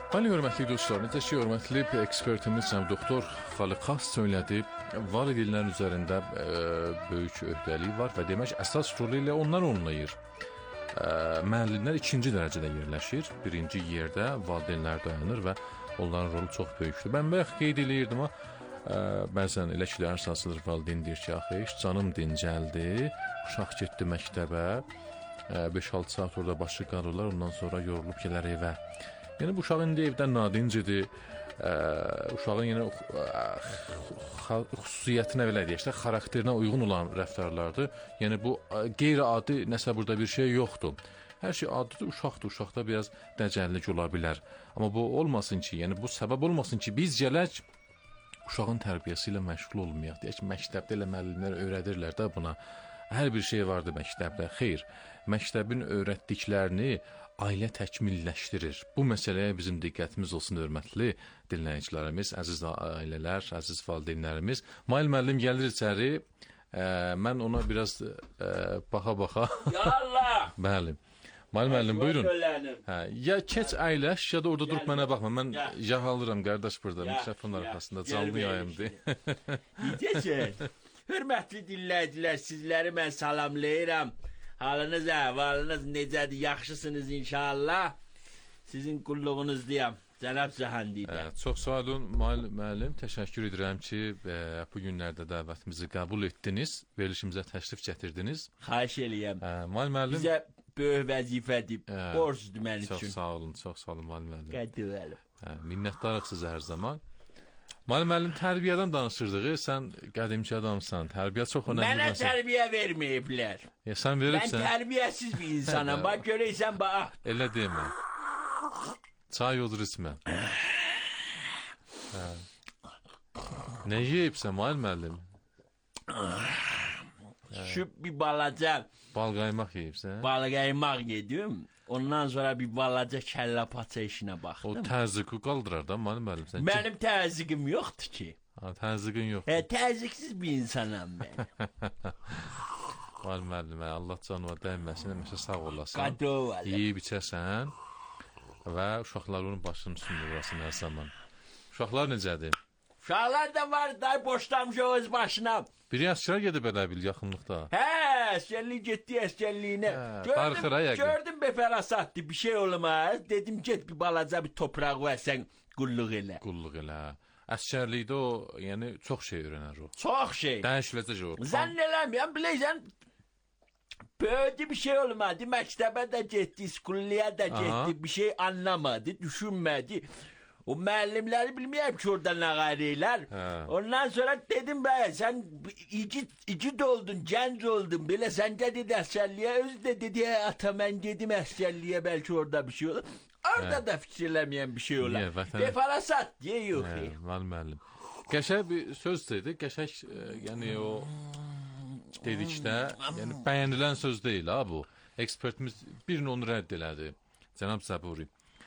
Speaker 5: Bəli, hörmətli dostlar, necə ki, hörmətli ekspertimiz doktor Xaliq Xas söylədi, valideynlərin üzərində böyük öhdəlik var və demək əsas rolu ilə onlar oynayır. Müəllimlər ikinci dərəcədə yerləşir, birinci yerdə valideynlər dayanır və onların rolu çox böyükdür. Mən bayaq qeyd edirdim, bəzən elə ki, əsasıdır, valideyn deyir ki, axı, canım dincəldi, uşaq getdi məktəbə, 5-6 saat orada başı qalırlar, ondan sonra yorulub gələr evə. Yəni, bu uşağın indi evdən nadincidir, uşağın yəni, xüsusiyyətinə belə deyək, xarakterinə uyğun olan rəftarlardır. Yəni, bu qeyri-adi nəsə burada bir şey yoxdur. Hər şey adidir, uşaqdır, uşaqda biraz dəcəllik ola bilər. Amma bu olmasın ki, yəni bu səbəb olmasın ki, biz gələk uşağın tərbiyəsi ilə məşğul olmayaq. Deyək ki, məktəbdə elə müəllimlər öyrədirlər də buna. Hər bir şey vardır məktəbdə. Xeyr, məktəbin öyrətdiklərini ailə təkmilləşdirir. Bu məsələyə bizim diqqətimiz olsun, hörmətli dinləyicilərimiz, əziz ailələr, əziz valideynlərimiz. Mail müəllim gəlir içəri, mən ona biraz baxa-baxa...
Speaker 9: Yallah!
Speaker 5: Bəli. Mail müəllim, buyurun. Ya keç əyləş, ya da orada durub mənə baxma. Mən yağalıram, qardaş, burada, mikrofon arxasında, canlı yayımdır.
Speaker 9: Necəsən? Hörmətli dinləyicilər, sizləri mən salamlayıram. Halınız, əhvalınız necədir? Yaxşısınız inşallah. Sizin qulluğunuzdayam. Cənab Cahandiyyə.
Speaker 5: Çox sağ olun, müəllim. Təşəkkür edirəm ki, bu günlərdə dəvətimizi qəbul etdiniz. Verilişimizə təşrif gətirdiniz.
Speaker 9: Xahiş eləyəm.
Speaker 5: Müəllim.
Speaker 9: Bizə böyük vəzifədir. Borcdur mən üçün.
Speaker 5: Çox sağ olun, müəllim.
Speaker 9: Qədəvəlim.
Speaker 5: Minnətdarıq sizə hər zaman. Müəllim, tərbiyədən danışırdıq. Sən qədimki adamsan. Tərbiyə çox önəmli.
Speaker 9: Mənə tərbiyə verməyiblər.
Speaker 5: Sən veribsən.
Speaker 9: Mən tərbiyəsiz bir insanam. Bax, görəysən, bax.
Speaker 5: Elə demə. Çay olur içmə. Nə yeyibsən, müəllim?
Speaker 9: Şu bir balaca.
Speaker 5: Bal qaymaq yeyibsən?
Speaker 9: Bal qaymaq yedim. Ondan sonra bir balaca kəllə paça işinə baxdım.
Speaker 5: O təzyiqi qaldırar da, müəllim.
Speaker 9: Mənim təzyiqim yoxdur ki.
Speaker 5: Təzyiqin yoxdur.
Speaker 9: Təzyiqsiz bir insanam mən.
Speaker 5: Müəllim, Allah canıma dəyməsin, həmişə sağ olasın.
Speaker 9: Qadovalı.
Speaker 5: Yeyib içəsən və uşaqların başının üstündə durasın hər zaman. Uşaqlar necədir?
Speaker 9: Uşaqlar da var, da boşlamış o öz başına.
Speaker 5: Biri əsgərə gedib elə bil yaxınlıqda.
Speaker 9: Əsgərlik getdi əsgərliyinə. Gördüm be fərasatdır, bir şey olmaz. Dedim get bir balaca bir topraq versən qulluq elə.
Speaker 5: Qulluq elə. Əsgərlikdə o, yəni çox şey öyrənər o.
Speaker 9: Çox şey.
Speaker 5: Dəyişiləcək o.
Speaker 9: Zənn eləməyəm, biləysən, böyüdü bir şey olmadı. Məktəbə də getdi, skulliyə də getdi, bir şey anlamadı, düşünmədi. O müəllimləri bilməyəm ki, orada nə qareylər. Ondan sonra dedim, sən igid oldun, gənc oldun, belə sən də dedi əsgərliyə, özü də dedi, ata mən dedim əsgərliyə, bəlkə orada bir şey olur. Orada da fikirləməyən bir şey olar. Befarasat, deyə yox.
Speaker 5: Müəllim. Qəşəng bir söz dedi, qəşəng, yəni o dedikdə, yəni bəyənilən söz deyil ha bu. Ekspertimiz birini onu rədd elədi, cənab Zəburi.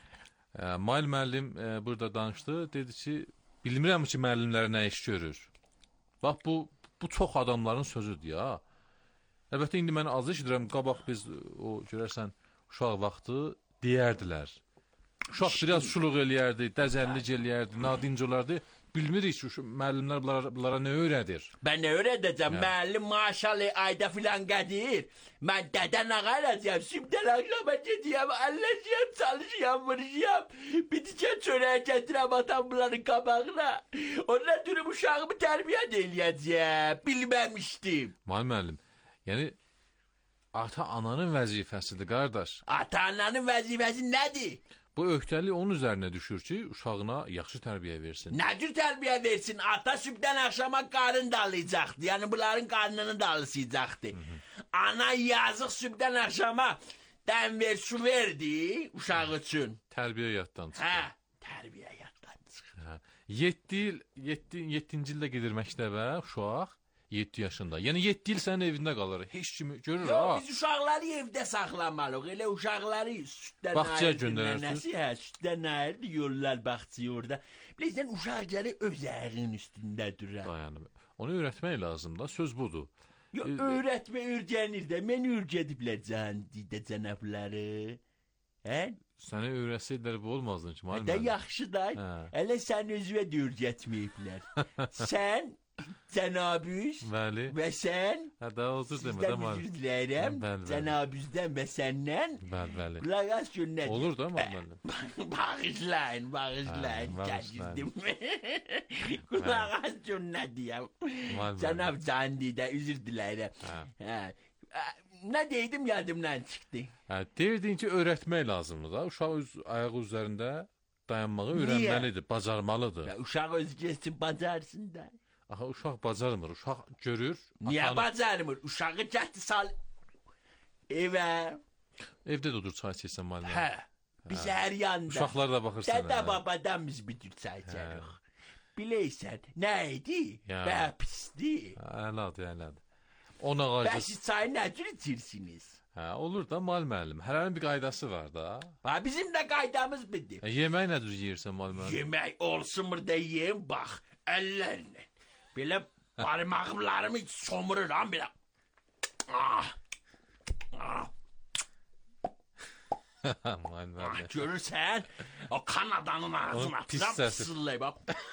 Speaker 5: Mail müəllim burada danışdı, dedi ki, bilmirəm ki, müəllimlərə nə iş görür. Bax, bu çox adamların sözüdür ya. Əlbəttə, indi mən az işdirəm, qabaq biz, o görərsən, uşaq vaxtı deyərdilər. Uşaq biraz şuluq eləyərdi, dəzəllik eləyərdi, nadinc olardı. Bilmirik ki, müəllimlər bunlara nə öyrədir?
Speaker 9: Mən nə öyrədəcəm? Müəllim maşallah ayda filan qədir. Mən dədən ağaracam, şimdən axşama gediyəm, əlləşiyəm, çalışıyam, vuruşuyam. Biticən çörəyə gətirəm atam bunların qabağına. Ondan durub uşağımı tərbiyə eləyəcəm. Bilməmişdim.
Speaker 5: Müəllim, yəni ata-ananın vəzifəsidir, qardaş.
Speaker 9: Ata-ananın vəzifəsi nədir?
Speaker 5: Bu öhdəlik onun üzərinə düşür ki, uşağına yaxşı tərbiyə versin.
Speaker 9: Nə cür tərbiyə versin? Ata sübdən axşama qarın dalayacaqdı. Yəni bunların qarnını dalayacaqdı. Ana yazıq sübdən axşama dən ver, su verdi uşaq üçün.
Speaker 5: Tərbiyə yaddan çıxır.
Speaker 9: Tərbiyə yaddan çıxır.
Speaker 5: 7-ci ildə gedir məktəbə uşaq. 7 yaşında. Yəni 7 il sənin evində qalır. Heç kimi görür ha.
Speaker 9: Yox, biz uşaqları evdə saxlamalıyıq. Elə uşaqları süddən
Speaker 5: bağçaya göndərirsiniz.
Speaker 9: Süddən nəyirdi, yollar bağçaya orada. Bilirsən, uşaq gəlir öz ayağının üstündə durur.
Speaker 5: Dayanıb. Onu öyrətmək lazımdır. Söz budur.
Speaker 9: Yox, öyrətmə öyrənir də. Mən öyrədiblər cənabları.
Speaker 5: Səni öyrəsəydilər bu olmazdın ki, müəllim.
Speaker 9: Də yaxşı da. Elə sən özünə də öyrətməyiblər. Sən Cənabüz və sən sizdən üzr diləyirəm. Cənabüzdən və səndən qulaq as görünədir.
Speaker 5: Olur da müəllim.
Speaker 9: Bağışlayın. Gəlirdim. Qulaq as görünədir. Cənab Candidə üzr diləyirəm. Nə deydim yadımdan çıxdı.
Speaker 5: Deyirdin ki, öyrətmək lazımdır da. Uşaq öz ayağı üzərində dayanmağı öyrənməlidir, bacarmalıdır.
Speaker 9: Uşaq özgəsi bacarsın da.
Speaker 5: Axı uşaq bacarmır, uşaq görür.
Speaker 9: Niyə bacarmır? Uşağı gətir sal evə.
Speaker 5: Evdə də odur çay içirsən müəllim.
Speaker 9: Biz hər yanda.
Speaker 5: Uşaqlar da baxır sənə.
Speaker 9: Dədə babadan biz bir çay içərik. Biləysən, nə idi? Və pisdi.
Speaker 5: Elədir. Ona qarşı.
Speaker 9: Bəs çayı nə cür içirsiniz?
Speaker 5: Olur da müəllim. Hərənin bir qaydası var da.
Speaker 9: Bizim də qaydamız budur.
Speaker 5: Yemək nə cür yeyirsən müəllim?
Speaker 9: Yemək olsunmur da yeyim, bax, əllərlə. Belə parmaqlarımı somururam belə. Görürsən, o Kanadanın ağzına pısırlayıb.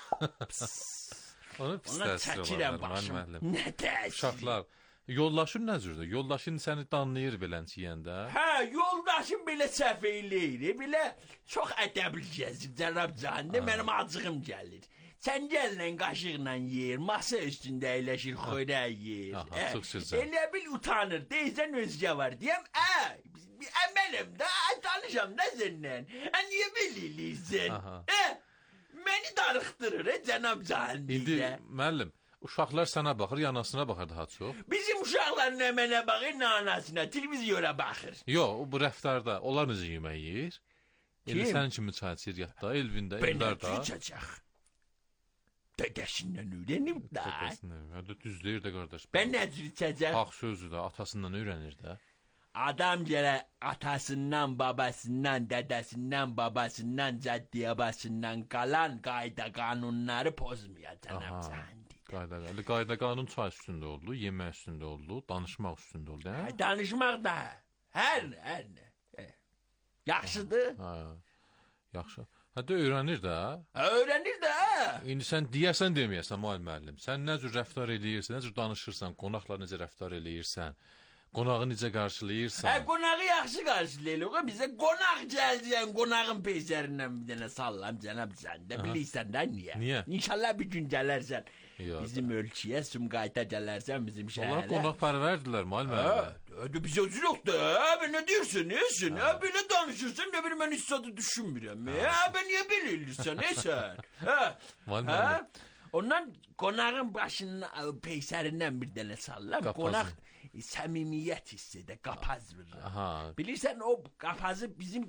Speaker 5: Onu pis təsir var müəllim.
Speaker 9: Nə təsir?
Speaker 5: Uşaqlar, yoldaşın nə cürdür? Yoldaşın səni danlayır belənçi yeyəndə.
Speaker 9: Yoldaşım belə səhv eləyir, belə çox ədəbli gəzir, cənab canlı, mənim acığım gəlir. Sən gələn qaşıqla yeyir, masa üstündə əyləşir, xörək yeyir. Elə bil utanır, deyirsən özgə var. Deyəm, əməlim də, tanışam da səndən. Niyə belə eləyirsən? Məni darıxdırır, cənab canlı.
Speaker 5: İndi, müəllim, uşaqlar sənə baxır, anasına baxır daha çox.
Speaker 9: Bizim uşaqlar nə mənə baxır, nə anasına, televizyora baxır.
Speaker 5: Yox, bu rəftarda, onlar necə yemək yeyir? Elə sənin kimi çay içir yatda, Elvində, Eldarda.
Speaker 9: Ben necə içəcək? Dədəsindən öyrənib də.
Speaker 5: Düz deyir də qardaş.
Speaker 9: Ben necə içəcək?
Speaker 5: Haq sözü də, atasından öyrənir də.
Speaker 9: Adam gələ atasından, babasından, dədəsindən, babasından, cəddiyabasından qalan qayda qanunları pozmayacaq.
Speaker 5: Qayda qanun çay üstündə oldu, yemək üstündə oldu, danışmaq üstündə oldu.
Speaker 9: Danışmaq da, hər nə. Yaxşıdır?
Speaker 5: Yaxşı. Hətta öyrənir də.
Speaker 9: Öyrənir də.
Speaker 5: İndi sən deyəsən deməyəsən müəllim. Sən nə cür rəftar eləyirsən, nə cür danışırsan, qonaqla necə rəftar eləyirsən, qonağı necə qarşılayırsan.
Speaker 9: Qonağı yaxşı qarşılayırıq. Bizə qonaq gələcək, qonağın peysərindən bir dənə sallam cənab səndə. Bilirsən də niyə?
Speaker 5: Niyə?
Speaker 9: İnşallah bir gün gələrsən. Bizim ölkəyə, Sumqayıta gələrsən bizim şəhərə.
Speaker 5: Onlar qonaqpərvərdilər müəllim.
Speaker 9: Biz özü yoxdur. Nə deyirsən, nəsin? Belə danışırsan, nə bilim mən heç zadı düşünmürəm. Niyə belə eləyirsən, nəsən?
Speaker 5: Müəllim.
Speaker 9: Ondan qonağın başının peysərindən bir dənə sallam. Qonaq səmimiyyət hiss edə, qapaz verir. Bilirsən, o qapazı bizim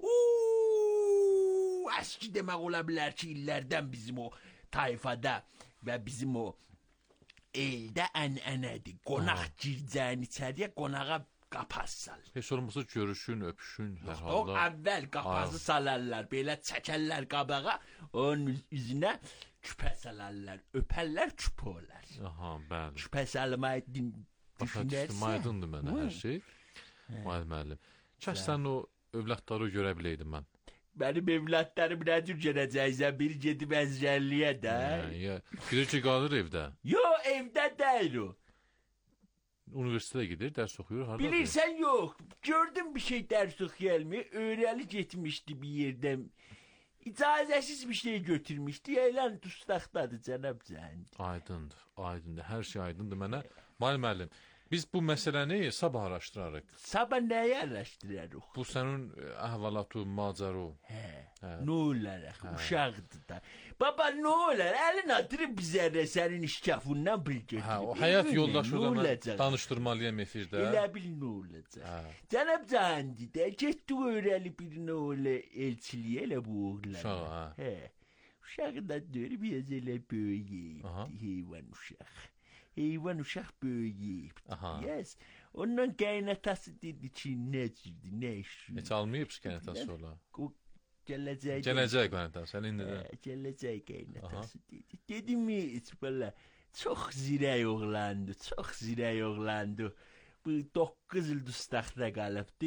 Speaker 9: əski demək ola bilər ki, illərdən bizim o tayfada və bizim o eldə ənənədir. Qonaq gircəyin içəriyə, qonağa qapaz sal.
Speaker 5: Heç olmasa görüşün, öpüşün hər halda.
Speaker 9: O əvvəl qapazı salarlar, belə çəkərlər qabağa, onun üzünə küpə salarlar, öpərlər, küpə olar.
Speaker 5: Bəli.
Speaker 9: Küpə salmayı düşünərsən.
Speaker 5: Aydındır mənə hər şey. Müəllim. Kəş sən o övladları görə biləydim mən.
Speaker 9: Mənim evlatlarım nə cür gələcəksən, biri gedib əzgərliyə də.
Speaker 5: Biri ki, qalır evdə.
Speaker 9: Yox, evdə deyil o.
Speaker 5: Universitetə gedir, dərs oxuyur, harada?
Speaker 9: Bilirsən, yox. Gördüm bir şey dərs oxuyalmı, öyrəli getmişdi bir yerdən. İcazəsiz bir şey götürmüşdü, elan dustaqdadır cənab cənd.
Speaker 5: Aydındır, hər şey aydındır mənə. Müəllim, biz bu məsələni sabah araşdırarıq.
Speaker 9: Sabah nəyi araşdırarıq?
Speaker 5: Bu sənin əhvalatı, macaru.
Speaker 9: Nə olaraq, uşaqdır da. Baba, nə olar, əlin atırıb bizə sənin işkafından bil götürüb.
Speaker 5: O həyat yoldaşı da mən danışdırmalıyam efirdə.
Speaker 9: Elə bil nə olacaq. Cənab Candi də, getdi öyrəli bir nə ola elçiliyə elə bu oğlan. Uşağı da dörüb elə böyüyübdi, heyvan uşaq. Heyvan uşaq böyüyüb. Yes. Ondan qaynatası dedi ki, nə cürdü, nə işi.
Speaker 5: Heç almayıb qaynatası ola.
Speaker 9: Gələcək
Speaker 5: qaynatası, sən indi də.
Speaker 9: Gələcək qaynatası dedi. Dedim mi, valla, çox zirək oğlandı, çox zirək oğlandı. Bu 9 il dustaqda qalıbdı.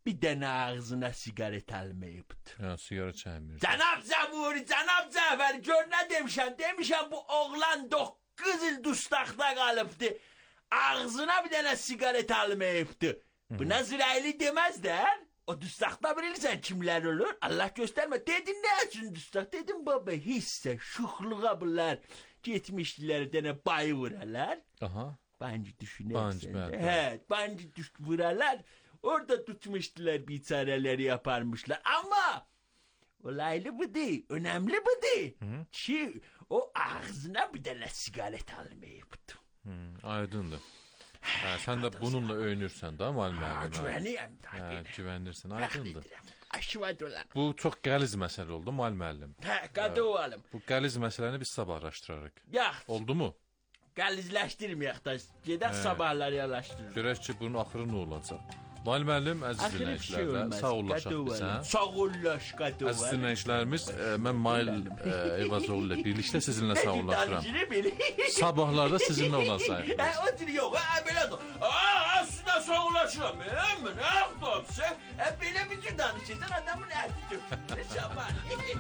Speaker 9: bir dənə ağzına siqaret almayıbdı.
Speaker 5: Ya sigara çəkmir.
Speaker 9: Cənab Zavuri, cənab Cəfər, gör nə demişəm? Demişəm bu oğlan 9 il dustaqda qalıbdı. Ağzına bir dənə siqaret almayıbdı. Buna zirayli deməzlər. O dustaqda bilirsən kimlər olur? Allah göstərmə. Dedin nə üçün dustaq? Dedim baba hissə, şuxluğa bunlar getmişdilər dənə bayı vuralar.
Speaker 5: Aha.
Speaker 9: Bancı düşünərsən.
Speaker 5: Bancı,
Speaker 9: Hə, bancı vuralar. Orada tutmuşdular biçareleri yaparmışlar. Ama olaylı bu değil, önemli bu değil. Ki o ağzına bir tane sigaret almayıptı.
Speaker 5: Aydındır. Sen de bununla öyünürsən da müəllimə.
Speaker 9: Güvəniyəm.
Speaker 5: Güvənirsən, aydındır.
Speaker 9: Aşvad olan.
Speaker 5: Bu çox qəliz məsələ oldu müəllim.
Speaker 9: Hə, qadı olalım.
Speaker 5: Bu qəliz məsələni biz sabah araşdırarıq.
Speaker 9: Yax.
Speaker 5: Oldu mu?
Speaker 9: Qəlizləşdirməyək da. Gedək sabahlar yalaşdırırıq.
Speaker 5: Görək ki bunun axırı nə olacaq. Müəllim, əziz dinləyicilərlə, sağ ollaşaq bizə.
Speaker 9: Sağ olaş, qadı olalım.
Speaker 5: Əziz dinləyicilərimiz, mən Mail Eyvazoğlu ilə birlikdə sizinlə sağ ollaşıram. Sabahlarda sizinlə olacaq.
Speaker 9: O dil yox, belə də. Aslında sağ ollaşıram. Mən nə yapdımsa, belə bir cür danışırsan adamın əti. Sabah.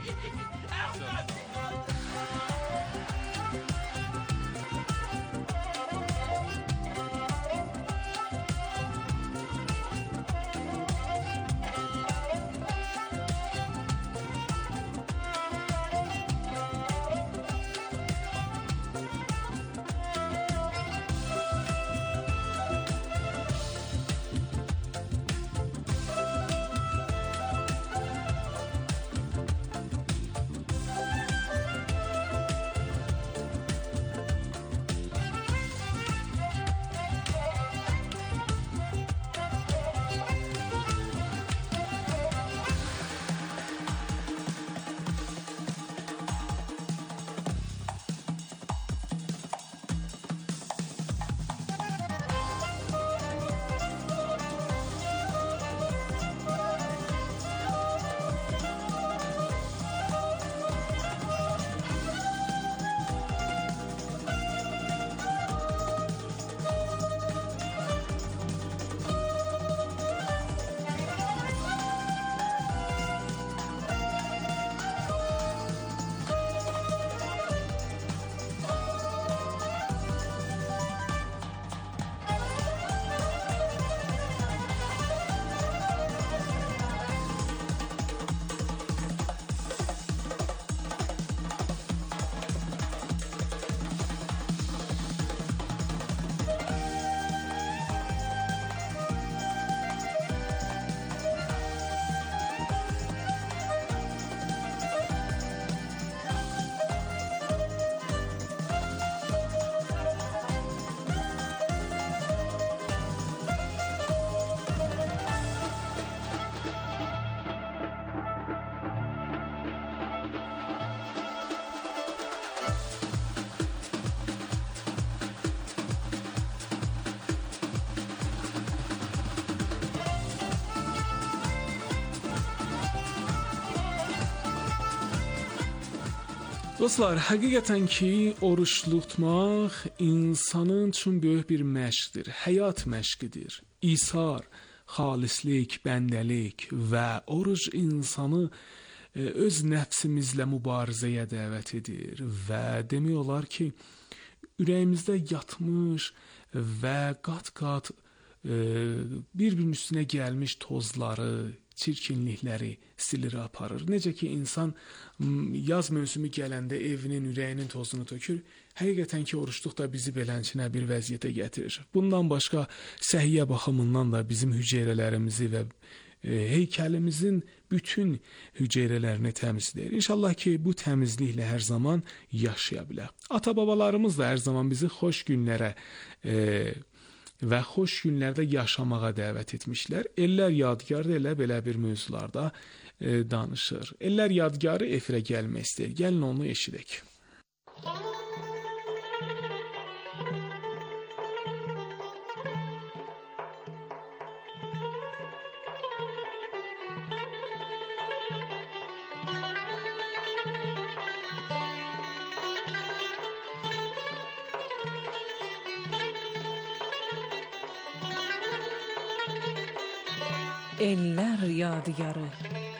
Speaker 1: Dostlar, həqiqətən ki, oruç tutmaq insanın üçün böyük bir məşqdir, həyat məşqidir. İsar, xalislik, bəndəlik və oruc insanı öz nəfsimizlə mübarizəyə dəvət edir və demək olar ki, ürəyimizdə yatmış və qat-qat bir-birinin üstünə gəlmiş tozları, çirkinlikləri silir aparır. Necə ki, insan yaz mövsümü gələndə evinin, ürəyinin tozunu tökür, həqiqətən ki, oruçluq da bizi belənçinə bir vəziyyətə gətirir. Bundan başqa səhiyyə baxımından da bizim hüceyrələrimizi və heykəlimizin bütün hüceyrələrini təmizləyir. İnşallah ki, bu təmizliklə hər zaman yaşaya bilər. Ata-babalarımız da hər zaman bizi xoş günlərə və xoş günlərdə yaşamağa dəvət etmişlər. Ellər yadgarı elə belə bir mövzularda danışır. Ellər yadgarı efirə gəlmək istəyir. Gəlin onu eşidək.
Speaker 3: Eller yadigarı.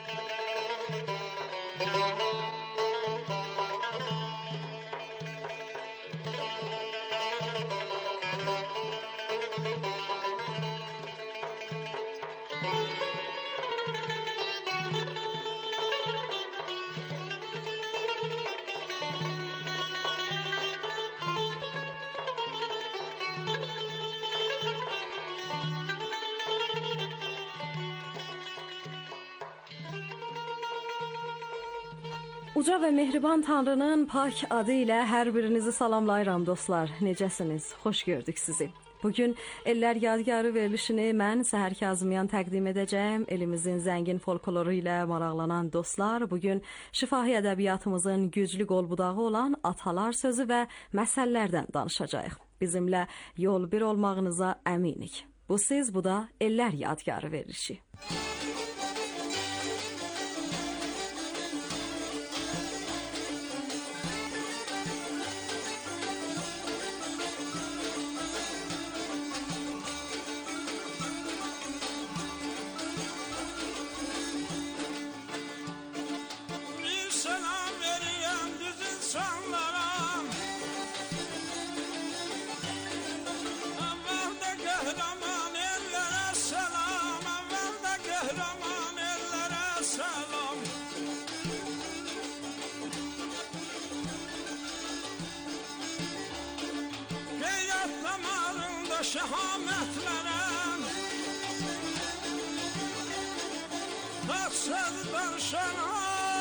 Speaker 10: Uca və mehriban Tanrının pak adı ilə hər birinizi salamlayıram dostlar. Necəsiniz? Xoş gördük sizi. Bugün Ellər Yadigarı verilişini mən Səhər Kazımyan təqdim edəcəyim. Elimizin zəngin folkloru ilə maraqlanan dostlar, bugün şifahi ədəbiyyatımızın güclü qolbudağı olan atalar sözü və məsəllərdən danışacağıq. Bizimlə yol bir olmağınıza əminik. Bu siz, bu da Ellər Yadigarı verilişi.
Speaker 7: Şahametlerem tatsız darşanan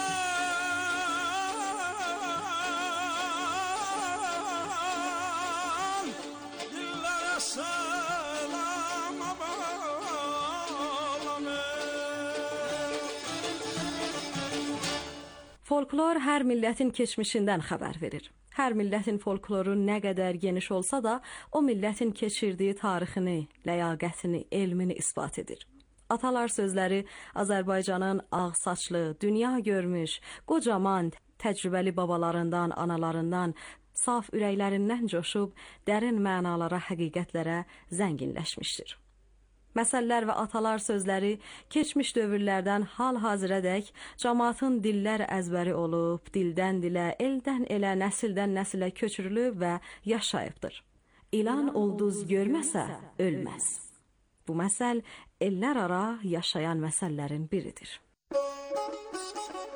Speaker 7: dillere selam bağlamı.
Speaker 10: Folklor hər millətin keçmişindən xəbər verir. Hər millətin folkloru nə qədər geniş olsa da, o millətin keçirdiyi tarixini, ləyaqətini, elmini isbat edir. Atalar sözləri Azərbaycanın ağ saçlı, dünya görmüş, qocaman, təcrübəli babalarından, analarından, saf ürəklərindən coşub, dərin mənalara, həqiqətlərə zənginləşmişdir. Məsəllər və atalar sözləri keçmiş dövrlərdən hal-hazirədək cəmaatın dillər əzbəri olub, dildən dilə, eldən elə, nəsildən nəsilə köçürülüb və yaşayıbdır. İlan ulduz görməsə ölməz. Bu məsəl ellər ara yaşayan məsəllərin biridir.